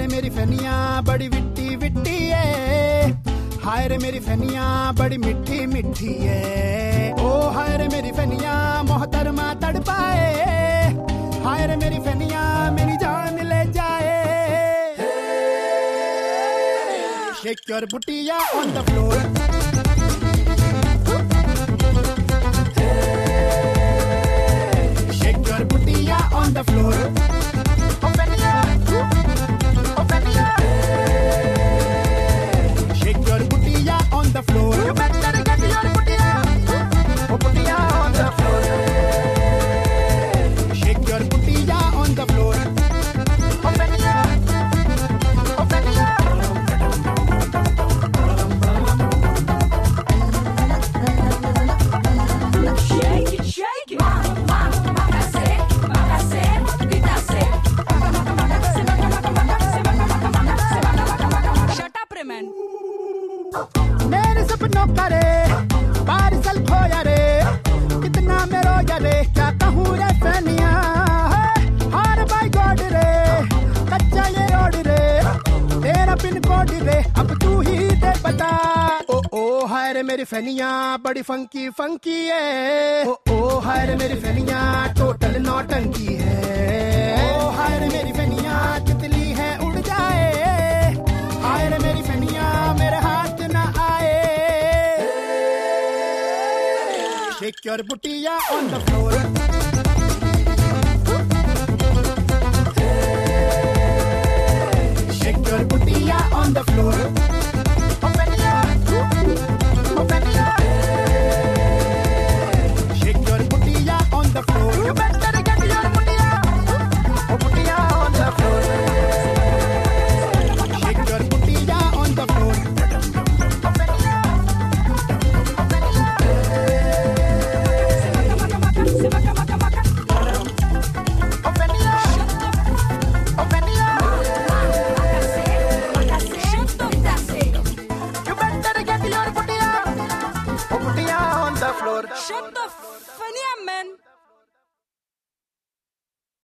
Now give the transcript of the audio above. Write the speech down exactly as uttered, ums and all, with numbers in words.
मेरी फनिया बड़ी विट्टी विट्टी है, हाय रे मेरी फनिया बड़ी मिठी मिठी है। ओ हाय रे मेरी फनिया मोहतरमा तड़पाए, हाय रे मेरी फनिया मेरी जान ले जाए। Shake your booty on the floor. Shake your booty on the floor. Open it, open it. Shake your booty on the floor. You better get your booty on, booty on the floor. Shake your booty on the floor. Open it, open it. Shake it, shake it. मेरे सपनों का रे parcel खोया रे, कितना मेरो रे क्या कहूँ रे फनिया। हार बाय गॉड रे कच्चा ये रोड रे, तेरा पिन कोड रे अब तू ही दे बता। ओ ओ हाय रे मेरी फनिया बड़ी फंकी फंकी है, ओ ओ हाय रे मेरी फनिया टोटल नौटंकी है। ओ हाय रे मेरी फनिया तितली है उड़ जाए, हाय रे मेरी फनिया मेरे हाथ ना आए। Shake your booty on the floor. Shake your booty on the floor. Open it up, open it up. Shake your booty on the floor. You better get your booty up, booty on the floor. Shake your booty on the floor. Open it up, open it up. Open it up, open it up. You better get your booty up, booty on the floor. Shut the funny man.